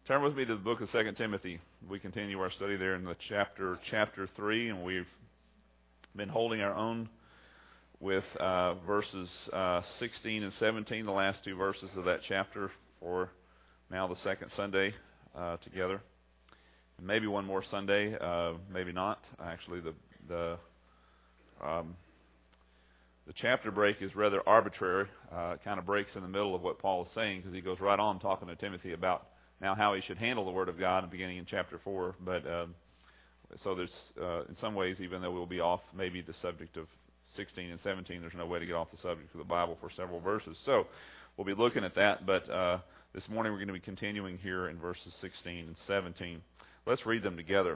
Turn with me to the book of 2 Timothy. We continue our study there in the chapter 3, and we've been holding our own with verses 16 and 17, the last two verses of that chapter, for now the second Sunday together. And maybe one more Sunday, maybe not. Actually, the chapter break is rather arbitrary. It kind of breaks in the middle of what Paul is saying, because he goes right on talking to Timothy about now how he should handle the Word of God, beginning in chapter 4. But so there's, in some ways, even though we'll be off maybe the subject of 16 and 17, there's no way to get off the subject of the Bible for several verses. So we'll be looking at that. But this morning we're going to be continuing here in verses 16 and 17. Let's read them together.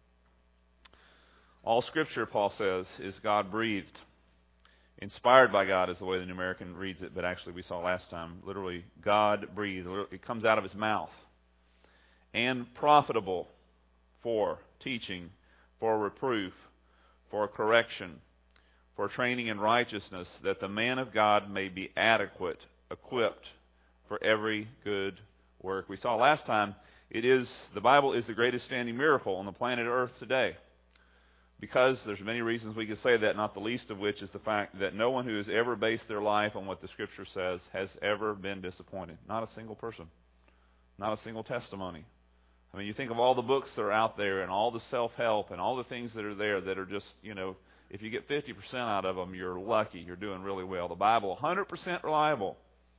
All Scripture, Paul says, is God-breathed. Inspired by God is the way the New American reads it, but actually we saw last time, literally, God-breathed. It comes out of His mouth. And profitable for teaching, for reproof, for correction, for training in righteousness, that the man of God may be adequate, equipped for every good work. We saw last time, the Bible is the greatest standing miracle on the planet Earth today. Because there's many reasons we could say that, not the least of which is the fact that no one who has ever based their life on what the Scripture says has ever been disappointed. Not a single person. Not a single testimony. I mean, you think of all the books that are out there and all the self-help and all the things that are there that are just, if you get 50% out of them, you're lucky. You're doing really well. The Bible, 100% reliable.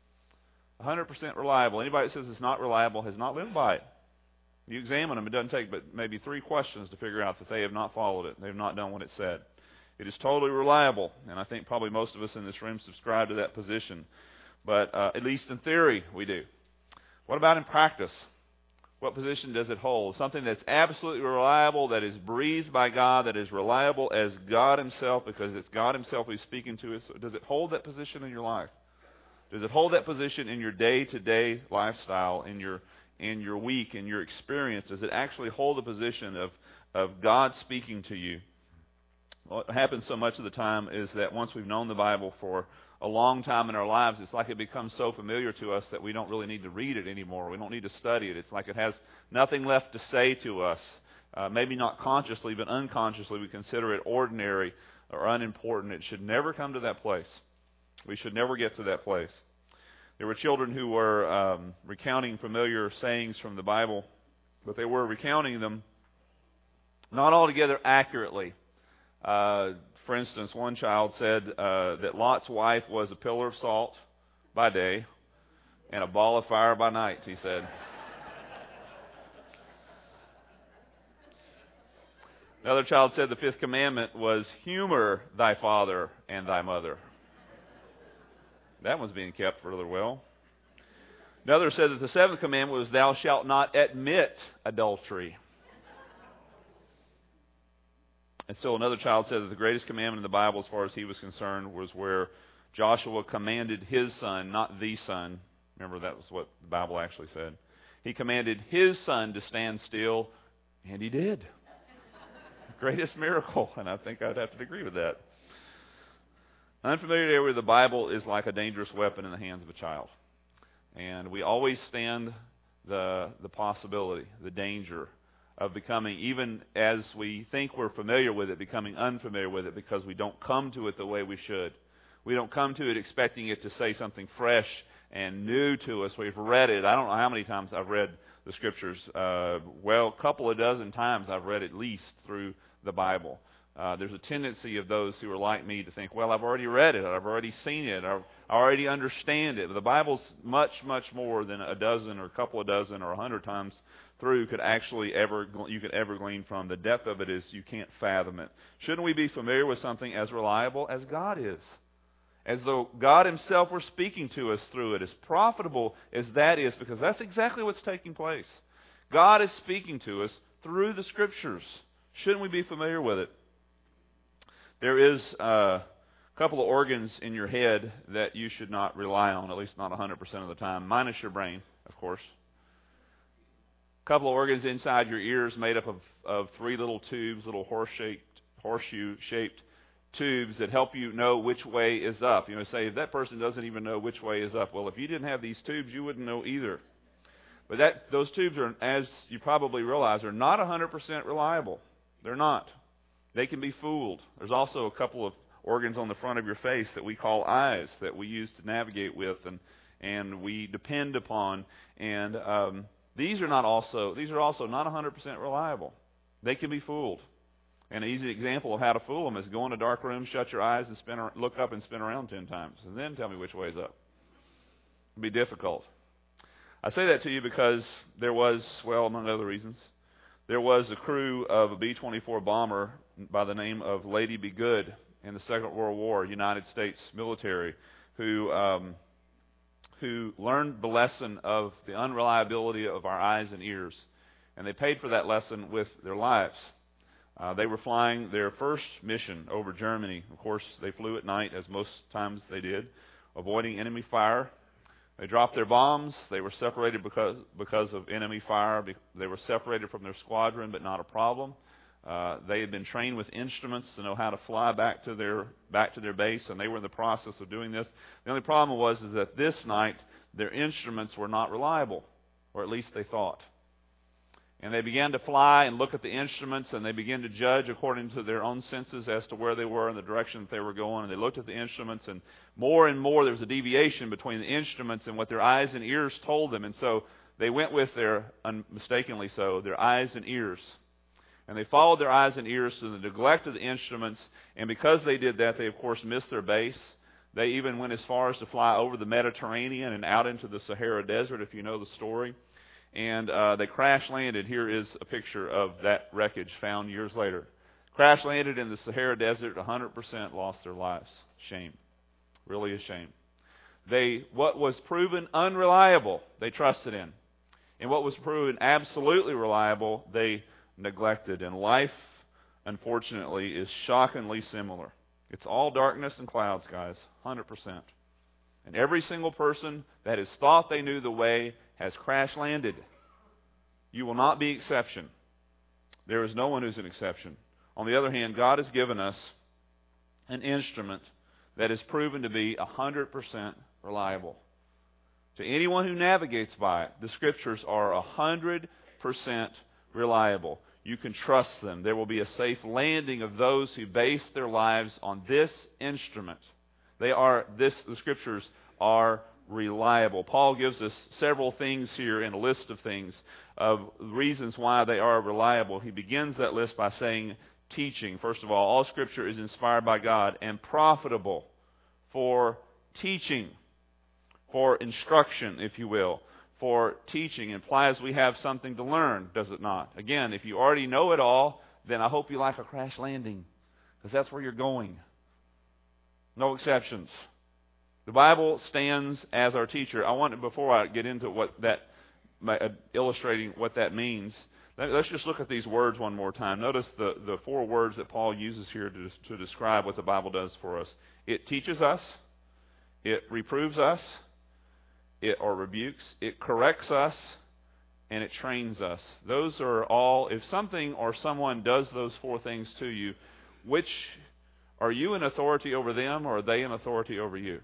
100% reliable. Anybody that says it's not reliable has not lived by it. You examine them, it doesn't take but maybe 3 questions to figure out that they have not followed it. They have not done what it said. It is totally reliable, and I think probably most of us in this room subscribe to that position. But at least in theory, we do. What about in practice? What position does it hold? Something that's absolutely reliable, that is breathed by God, that is reliable as God Himself, because it's God Himself who's speaking to us. Does it hold that position in your life? Does it hold that position in your day-to-day lifestyle, in your week, in your experience? Does it actually hold the position of God speaking to you? What happens so much of the time is that once we've known the Bible for a long time in our lives, it's like it becomes so familiar to us that we don't really need to read it anymore. We don't need to study it. It's like it has nothing left to say to us. Maybe not consciously, but unconsciously we consider it ordinary or unimportant. It should never come to that place. We should never get to that place. There were children who were recounting familiar sayings from the Bible, but they were recounting them not altogether accurately. For instance, one child said that Lot's wife was a pillar of salt by day and a ball of fire by night, he said. Another child said the 5th commandment was humor thy father and thy mother. That one's being kept rather well. Another said that the 7th commandment was thou shalt not admit adultery. And still another child said that the greatest commandment in the Bible, as far as he was concerned, was where Joshua commanded his son, not the son. Remember, that was what the Bible actually said. He commanded his son to stand still, and he did. Greatest miracle, and I think I'd have to agree with that. Unfamiliarity with the Bible is like a dangerous weapon in the hands of a child. And we always stand the possibility, the danger of becoming, even as we think we're familiar with it, becoming unfamiliar with it because we don't come to it the way we should. We don't come to it expecting it to say something fresh and new to us. We've read it. I don't know how many times I've read the Scriptures. A couple of dozen times I've read at least through the Bible. There's a tendency of those who are like me to think, well, I've already read it, I've already seen it, I already understand it. But the Bible's much, much more than a dozen or a couple of dozen or 100 times through you could ever glean from. The depth of it is you can't fathom it. Shouldn't we be familiar with something as reliable as God is? As though God Himself were speaking to us through it, as profitable as that is, because that's exactly what's taking place. God is speaking to us through the Scriptures. Shouldn't we be familiar with it? There is a couple of organs in your head that you should not rely on, at least not 100% of the time, minus your brain, of course. A couple of organs inside your ears made up of 3 little tubes, little horseshoe-shaped tubes that help you know which way is up. Say, if that person doesn't even know which way is up. Well, if you didn't have these tubes, you wouldn't know either. But those tubes are, as you probably realize, are not 100% reliable. They're not. They can be fooled. There's also a couple of organs on the front of your face that we call eyes that we use to navigate with and we depend upon. And these are also not 100% reliable. They can be fooled. And an easy example of how to fool them is go in a dark room, shut your eyes, and look up and spin around 10 times, and then tell me which way is up. It'll be difficult. I say that to you because there was, well, among other reasons, there was a crew of a B-24 bomber by the name of Lady Be Good in the Second World War, United States military, who learned the lesson of the unreliability of our eyes and ears. And they paid for that lesson with their lives. They were flying their first mission over Germany. Of course, they flew at night, as most times they did, avoiding enemy fire. They dropped their bombs. They were separated because of enemy fire. They were separated from their squadron, but not a problem. They had been trained with instruments to know how to fly back to their base, and they were in the process of doing this. The only problem was that this night their instruments were not reliable, or at least they thought. And they began to fly and look at the instruments, and they began to judge according to their own senses as to where they were and the direction that they were going. And they looked at the instruments, and more there was a deviation between the instruments and what their eyes and ears told them. And so they went with mistakenly so, their eyes and ears. And they followed their eyes and ears to the neglect of the instruments. And because they did that, they, of course, missed their base. They even went as far as to fly over the Mediterranean and out into the Sahara Desert, if you know the story. And they crash landed. Here is a picture of that wreckage found years later. Crash landed in the Sahara Desert. 100% lost their lives. Shame. Really a shame. What was proven unreliable, they trusted in. And what was proven absolutely reliable, they neglected. And life, unfortunately, is shockingly similar. It's all darkness and clouds, guys. 100%. And every single person that has thought they knew the way has crash landed. You will not be exception. There is no one who's an exception. On the other hand, God has given us an instrument that is proven to be 100% reliable. To anyone who navigates by it, the Scriptures are 100% reliable. You can trust them. There will be a safe landing of those who base their lives on this instrument. The Scriptures are reliable. Paul gives us several things here in a list of things, of reasons why they are reliable. He begins that list by saying teaching. First of all Scripture is inspired by God and profitable for teaching, for instruction, if you will. For teaching implies we have something to learn, does it not? Again, if you already know it all, then I hope you like a crash landing, because that's where you're going. No exceptions. The Bible stands as our teacher. Before I get into illustrating what that means, let's just look at these words one more time. Notice the four words that Paul uses here to describe what the Bible does for us. It teaches us, it reproves us, it rebukes, it corrects us, and it trains us. Those are all, if something or someone does those four things to you, are you in authority over them, or are they in authority over you?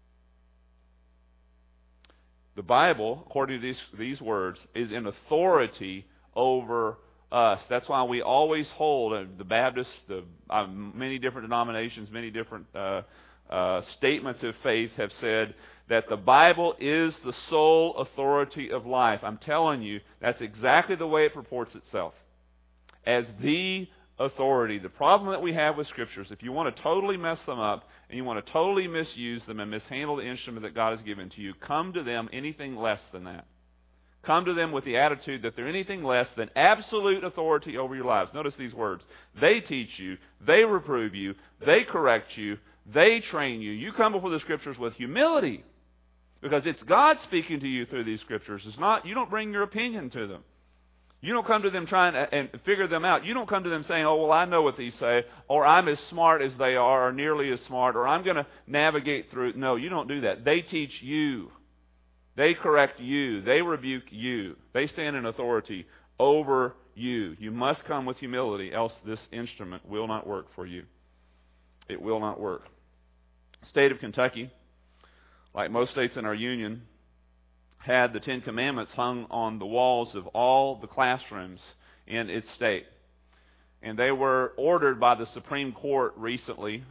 The Bible, according to these words, is in authority over us. That's why we always hold, the Baptists, many different denominations, many different statements of faith have said that the Bible is the sole authority of life. I'm telling you, that's exactly the way it purports itself. As the authority. The problem that we have with Scriptures, if you want to totally mess them up and you want to totally misuse them and mishandle the instrument that God has given to you, come to them anything less than that. Come to them with the attitude that they're anything less than absolute authority over your lives. Notice these words. They teach you, they reprove you, they correct you, they train you. You come before the Scriptures with humility, because it's God speaking to you through these Scriptures. You don't bring your opinion to them. You don't come to them trying and figure them out. You don't come to them saying, oh, well, I know what these say, or I'm as smart as they are, or nearly as smart, or I'm going to navigate through. No, you don't do that. They teach you. They correct you. They rebuke you. They stand in authority over you. You must come with humility, else this instrument will not work for you. It will not work. State of Kentucky, like most states in our union, had the Ten Commandments hung on the walls of all the classrooms in its state. And they were ordered by the Supreme Court recently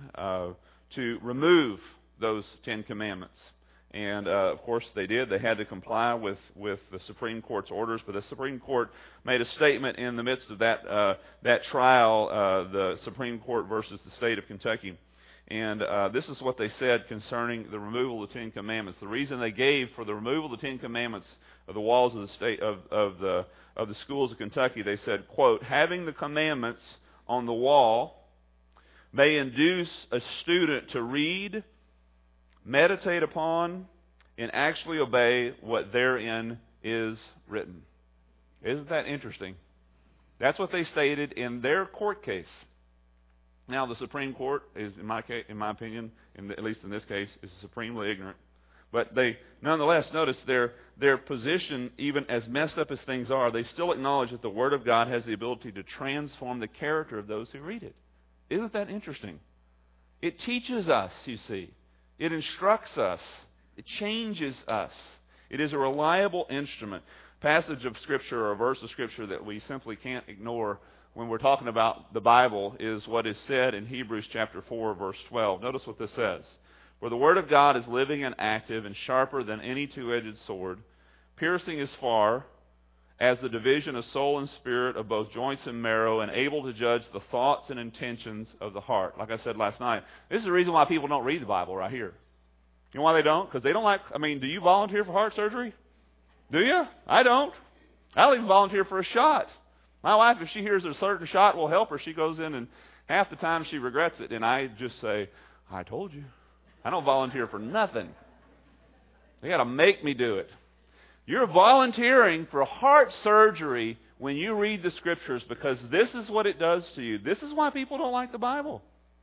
to remove those Ten Commandments. And, of course, they did. They had to comply with the Supreme Court's orders. But the Supreme Court made a statement in the midst of that trial, the Supreme Court versus the state of Kentucky. And this is what they said concerning the removal of the Ten Commandments. The reason they gave for the removal of the Ten Commandments of the walls of the state of the schools of Kentucky, they said, quote, "Having the commandments on the wall may induce a student to read, meditate upon, and actually obey what therein is written." Isn't that interesting? That's what they stated in their court case. Now, the Supreme Court is, in my opinion, at least in this case, is supremely ignorant. But they, nonetheless, notice their position, even as messed up as things are, they still acknowledge that the Word of God has the ability to transform the character of those who read it. Isn't that interesting? It teaches us, you see. It instructs us. It changes us. It is a reliable instrument. Passage of Scripture or a verse of Scripture that we simply can't ignore when we're talking about the Bible is what is said in Hebrews chapter 4, verse 12. Notice what this says. "For the Word of God is living and active and sharper than any two-edged sword, piercing as far as the division of soul and spirit, of both joints and marrow, and able to judge the thoughts and intentions of the heart." Like I said last night, this is the reason why people don't read the Bible right here. You know why they don't? Because they don't like, do you volunteer for heart surgery? Do you? I don't. I don't even volunteer for a shot. My wife, if she hears a certain shot will help her, she goes in and half the time she regrets it. And I just say, "I told you." I don't volunteer for nothing. They got to make me do it. You're volunteering for heart surgery when you read the Scriptures because this is what it does to you. This is why people don't like the Bible.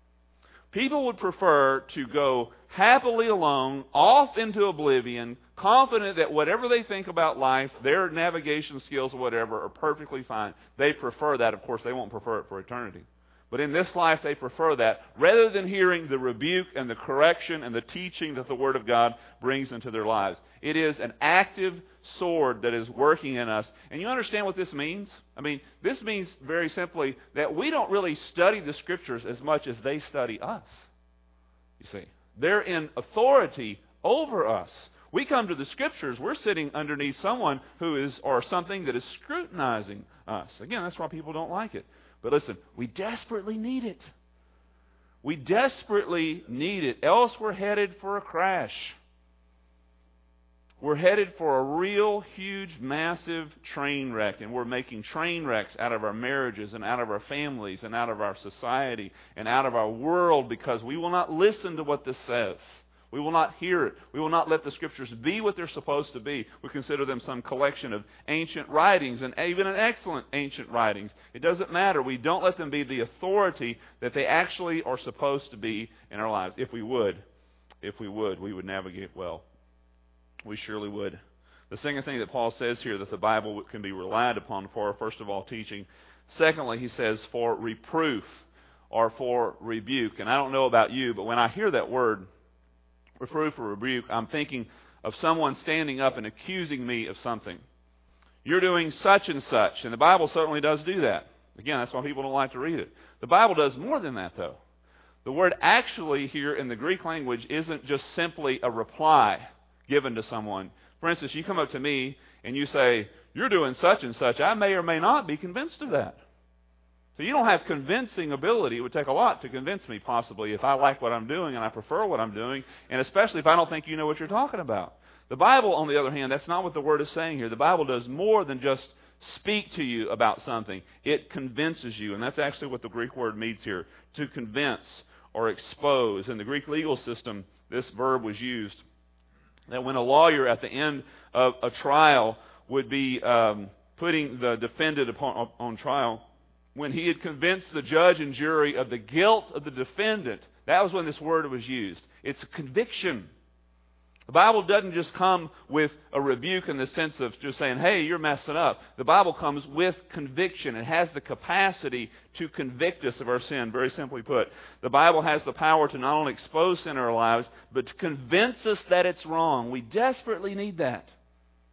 People would prefer to go happily alone, off into oblivion, confident that whatever they think about life, their navigation skills or whatever, are perfectly fine. They prefer that. Of course, they won't prefer it for eternity. But in this life, they prefer that, rather than hearing the rebuke and the correction and the teaching that the Word of God brings into their lives. It is an active sword that is working in us. And you understand what this means? This means very simply that we don't really study the Scriptures as much as they study us. You see, they're in authority over us. We come to the Scriptures, we're sitting underneath someone who is, or something that is scrutinizing us. Again, that's why people don't like it. But listen, we desperately need it. We desperately need it. Else we're headed for a crash. We're headed for a real, huge, massive train wreck. And we're making train wrecks out of our marriages and out of our families and out of our society and out of our world because we will not listen to what this says. We will not hear it. We will not let the Scriptures be what they're supposed to be. We consider them some collection of ancient writings, and even an excellent ancient writings. It doesn't matter. We don't let them be the authority that they actually are supposed to be in our lives. If we would, we would navigate well. We surely would. The second thing that Paul says here that the Bible can be relied upon for, first of all, teaching. Secondly, he says for reproof or for rebuke. And I don't know about you, but when I hear that word, reproof or rebuke, I'm thinking of someone standing up and accusing me of something. You're doing such and such, and the Bible certainly does do that. Again, that's why people don't like to read it. The Bible does more than that, though. The word actually here in the Greek language isn't just simply a reply given to someone. For instance, you come up to me and you say, "You're doing such and such." I may or may not be convinced of that. So you don't have convincing ability. It would take a lot to convince me, possibly, if I like what I'm doing and I prefer what I'm doing, and especially if I don't think you know what you're talking about. The Bible, on the other hand, that's not what the Word is saying here. The Bible does more than just speak to you about something. It convinces you, and that's actually what the Greek word means here, to convince or expose. In the Greek legal system, this verb was used. That when a lawyer at the end of a trial would be putting the defendant on trial, when he had convinced the judge and jury of the guilt of the defendant, that was when this word was used. It's a conviction. The Bible doesn't just come with a rebuke in the sense of just saying, "Hey, you're messing up." The Bible comes with conviction. It has the capacity to convict us of our sin, very simply put. The Bible has the power to not only expose sin in our lives, but to convince us that it's wrong. We desperately need that.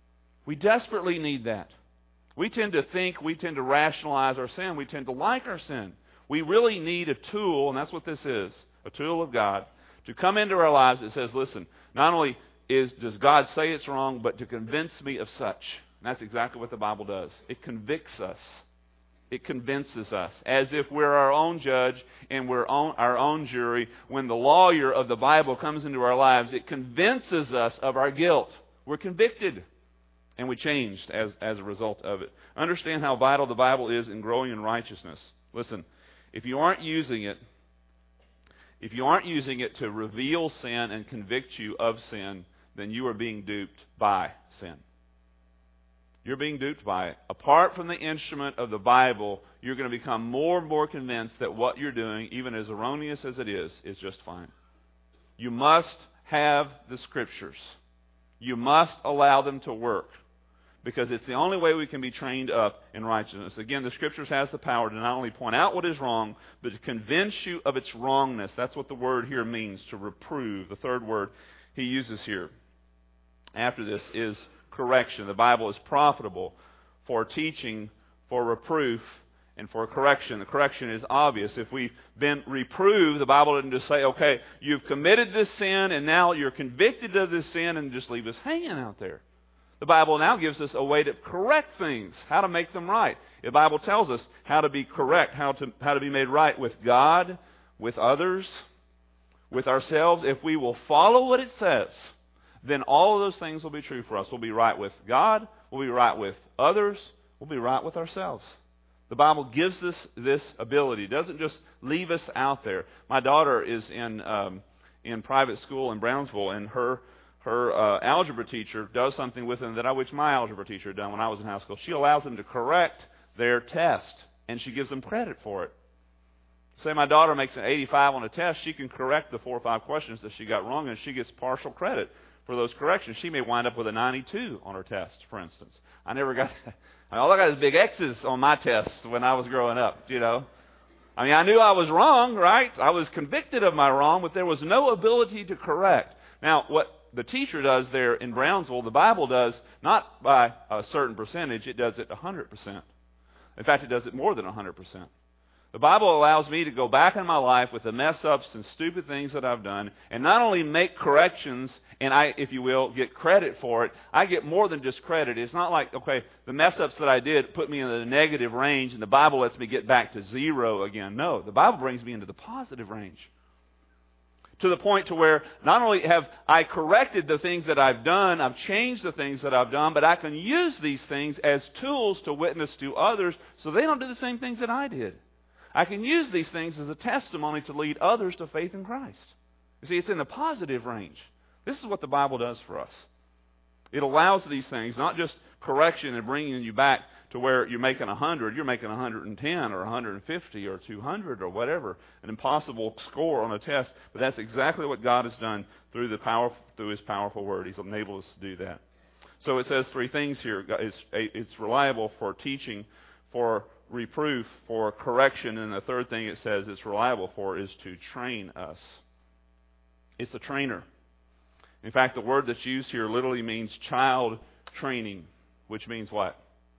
We desperately need that. We tend to rationalize our sin. We tend to like our sin. We really need a tool, and that's what this is, a tool of God, to come into our lives that says, listen, not only does God say it's wrong, but to convince me of such. And that's exactly what the Bible does. It convicts us. It convinces us, as if we're our own judge and we're our own jury. When the lawyer of the Bible comes into our lives, it convinces us of our guilt. We're convicted. And we changed as a result of it. Understand how vital the Bible is in growing in righteousness. Listen, if you aren't using it to reveal sin and convict you of sin, then you are being duped by sin. You're being duped by it. Apart from the instrument of the Bible, you're going to become more and more convinced that what you're doing, even as erroneous as it is just fine. You must have the Scriptures. You must allow them to work, because it's the only way we can be trained up in righteousness. Again, the Scriptures has the power to not only point out what is wrong, but to convince you of its wrongness. That's what the word here means, to reprove. The third word he uses here after this is correction. The Bible is profitable for teaching, for reproof, and for correction. The correction is obvious. If we've been reproved, the Bible doesn't just say, okay, you've committed this sin, and now you're convicted of this sin, and just leave us hanging out there. The Bible now gives us a way to correct things, how to make them right. The Bible tells us how to be correct, how to be made right with God, with others, with ourselves. If we will follow what it says, then all of those things will be true for us. We'll be right with God, we'll be right with others, we'll be right with ourselves. The Bible gives us this ability. It doesn't just leave us out there. My daughter is in private school in Brownsville, and her algebra teacher does something with them that I wish my algebra teacher had done when I was in high school. She allows them to correct their test, and she gives them credit for it. Say my daughter makes an 85 on a test, she can correct the 4 or 5 questions that she got wrong, and she gets partial credit for those corrections. She may wind up with a 92 on her test, for instance. I never got that. All I got is big X's on my tests when I was growing up, you know. I mean, I knew I was wrong, right? I was convicted of my wrong, but there was no ability to correct. Now, what the teacher does there in Brownsville, the Bible does, not by a certain percentage, it does it 100%. In fact, it does it more than 100%. The Bible allows me to go back in my life with the mess-ups and stupid things that I've done, and not only make corrections, and I, if you will, get credit for it. I get more than just credit. It's not like, okay, the mess-ups that I did put me in the negative range, and the Bible lets me get back to zero again. No, the Bible brings me into the positive range, to the point to where not only have I corrected the things that I've done, I've changed the things that I've done, but I can use these things as tools to witness to others so they don't do the same things that I did. I can use these things as a testimony to lead others to faith in Christ. You see, it's in the positive range. This is what the Bible does for us. It allows these things, not just correction and bringing you back to where you're making 100, you're making 110 or 150 or 200 or whatever, an impossible score on a test. But that's exactly what God has done through His powerful Word. He's enabled us to do that. So it says 3 things here. It's reliable for teaching, for reproof, for correction, and the third thing it says it's reliable for is to train us. It's a trainer. In fact, the word that's used here literally means child training, which means what?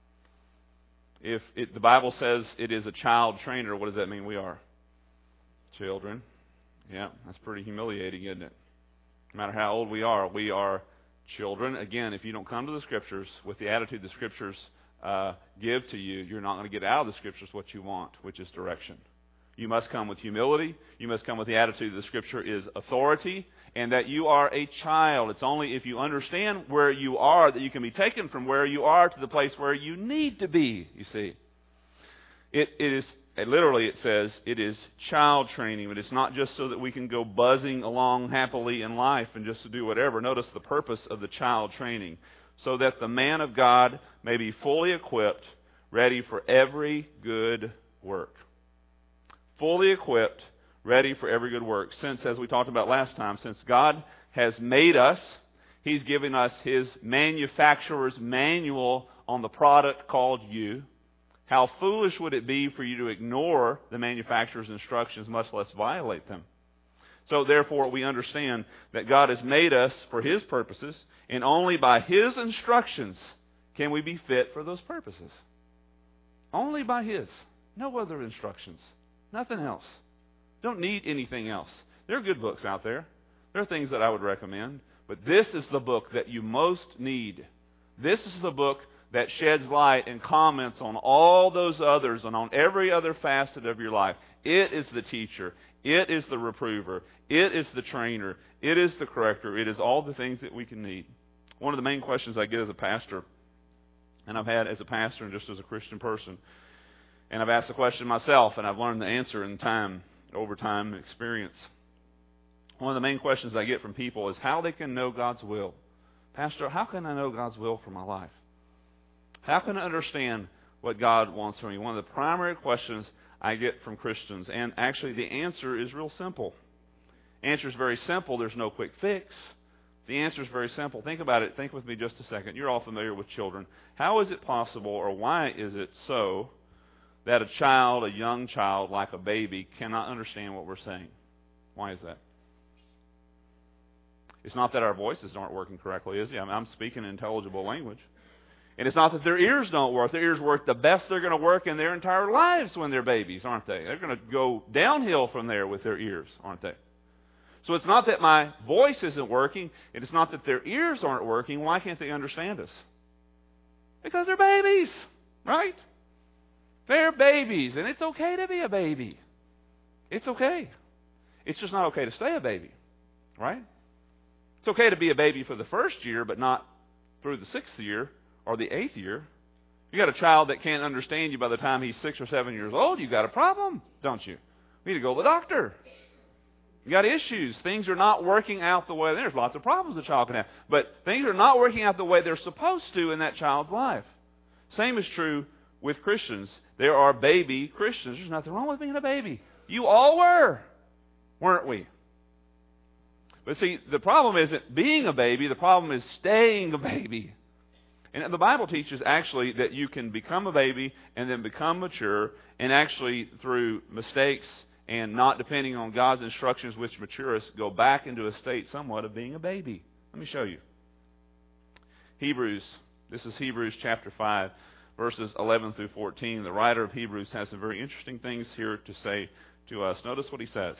If the Bible says it is a child trainer, what does that mean we are? Children. Yeah, that's pretty humiliating, isn't it? No matter how old we are children. Again, if you don't come to the Scriptures with the attitude the Scriptures give to you, you're not going to get out of the Scriptures what you want, which is direction. You must come with humility. You must come with the attitude that the Scripture is authority, and that you are a child. It's only if you understand where you are that you can be taken from where you are to the place where you need to be, you see. Literally it says it is child training, but it's not just so that we can go buzzing along happily in life and just to do whatever. Notice the purpose of the child training. So that the man of God may be fully equipped, ready for every good work. Fully equipped, ready for every good work. Since, as we talked about last time, since God has made us, He's given us His manufacturer's manual on the product called you. How foolish would it be for you to ignore the manufacturer's instructions, much less violate them? So therefore, we understand that God has made us for His purposes, and only by His instructions can we be fit for those purposes. Only by His. No other instructions. Nothing else. Don't need anything else. There are good books out there. There are things that I would recommend. But this is the book that you most need. This is the book that sheds light and comments on all those others and on every other facet of your life. It is the teacher. It is the reprover. It is the trainer. It is the corrector. It is all the things that we can need. One of the main questions I get as a pastor, and I've had as a pastor and just as a Christian person, and I've asked the question myself, and I've learned the answer in time, over time and experience. One of the main questions I get from people is how they can know God's will. Pastor, how can I know God's will for my life? How can I understand what God wants from me? One of the primary questions I get from Christians, and actually the answer is real simple. The answer is very simple. There's no quick fix. The answer is very simple. Think about it. Think with me just a second. You're all familiar with children. How is it possible, or why is it so, that a child, a young child, like a baby, cannot understand what we're saying? Why is that? It's not that our voices aren't working correctly, is it? I'm speaking intelligible language. And it's not that their ears don't work. Their ears work the best they're going to work in their entire lives when they're babies, aren't they? They're going to go downhill from there with their ears, aren't they? So it's not that my voice isn't working, and it's not that their ears aren't working. Why can't they understand us? Because they're babies, right? They're babies, and it's okay to be a baby. It's okay. It's just not okay to stay a baby, right? It's okay to be a baby for the first year, but not through the 6th year or the 8th year. You got a child that can't understand you by the time he's 6 or 7 years old, you got a problem, don't you? You need to go to the doctor. You got issues. Things are not working out the way. There's lots of problems a child can have, but things are not working out the way they're supposed to in that child's life. Same is true with Christians. There are baby Christians. There's nothing wrong with being a baby. You all were, weren't we? But see, the problem isn't being a baby. The problem is staying a baby. And the Bible teaches actually that you can become a baby and then become mature, and actually through mistakes and not depending on God's instructions which mature us, go back into a state somewhat of being a baby. Let me show you. Hebrews. This is Hebrews chapter 5, verses 11 through 14. The writer of Hebrews has some very interesting things here to say to us. Notice what he says.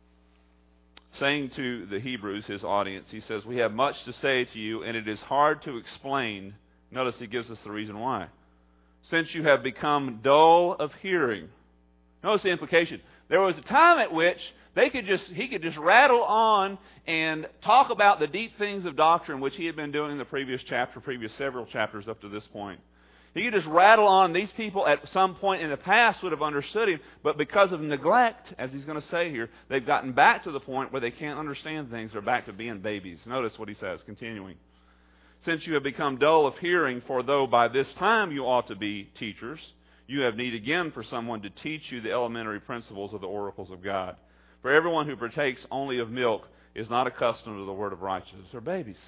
Saying to the Hebrews, his audience, he says, "We have much to say to you, and it is hard to explain." Notice he gives us the reason why. "Since you have become dull of hearing." Notice the implication. There was a time at which he could just rattle on and talk about the deep things of doctrine, which he had been doing in the previous several chapters up to this point. He could just rattle on. These people at some point in the past would have understood him, but because of neglect, as he's going to say here, they've gotten back to the point where they can't understand things. They're back to being babies. Notice what he says, continuing. "Since you have become dull of hearing, for though by this time you ought to be teachers, you have need again for someone to teach you the elementary principles of the oracles of God. For everyone who partakes only of milk is not accustomed to the word of righteousness." They're babies.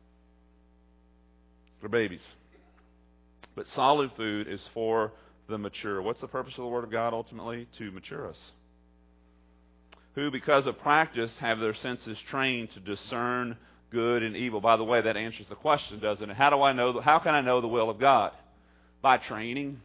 They're babies. "But solid food is for the mature." What's the purpose of the Word of God ultimately? To mature us. "Who, because of practice, have their senses trained to discern good and evil." By the way, that answers the question, doesn't it? How can I know the will of God? By training.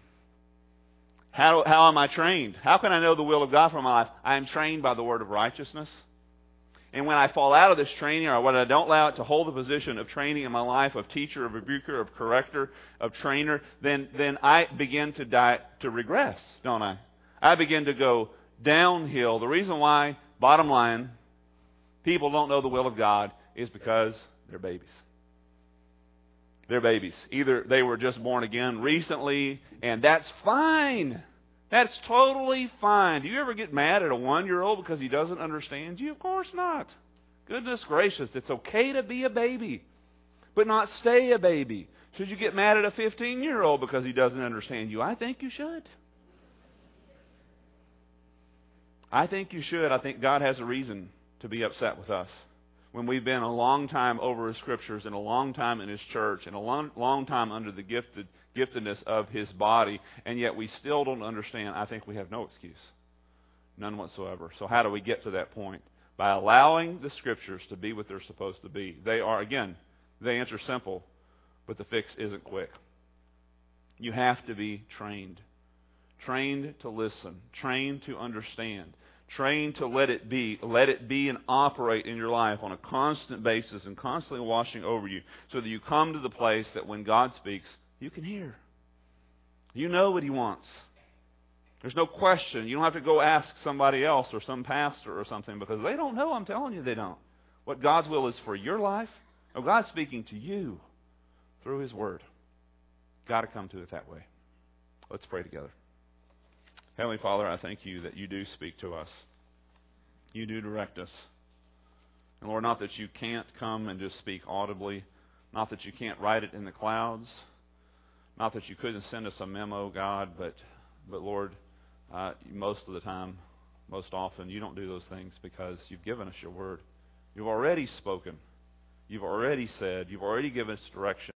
How am I trained? How can I know the will of God for my life? I am trained by the word of righteousness. And when I fall out of this training, or when I don't allow it to hold the position of training in my life, of teacher, of rebuker, of corrector, of trainer, then I begin to regress, don't I? I begin to go downhill. The reason why, bottom line, people don't know the will of God is because they're babies. They're babies. Either they were just born again recently, and that's fine. That's totally fine. Do you ever get mad at a 1-year-old because he doesn't understand you? Of course not. Goodness gracious, it's okay to be a baby, but not stay a baby. Should you get mad at a 15-year-old because he doesn't understand you? I think you should. I think you should. I think God has a reason to be upset with us. When we've been a long time over His Scriptures and a long time in His church and a long time under the giftedness of His body, and yet we still don't understand, I think we have no excuse. None whatsoever. So how do we get to that point? By allowing the Scriptures to be what they're supposed to be. They are, again, the answer's simple, but the fix isn't quick. You have to be trained. Trained to listen. Trained to understand. Trained to let it be. Let it be and operate in your life on a constant basis and constantly washing over you so that you come to the place that when God speaks, you can hear. You know what He wants. There's no question. You don't have to go ask somebody else or some pastor or something because they don't know. I'm telling you they don't. What God's will is for your life. Oh, God's speaking to you through His Word. Got to come to it that way. Let's pray together. Heavenly Father, I thank You that You do speak to us. You do direct us. And Lord, not that You can't come and just speak audibly, not that You can't write it in the clouds, not that You couldn't send us a memo, God, but Lord, most of the time, most often, You don't do those things because You've given us Your Word. You've already spoken. You've already said. You've already given us direction.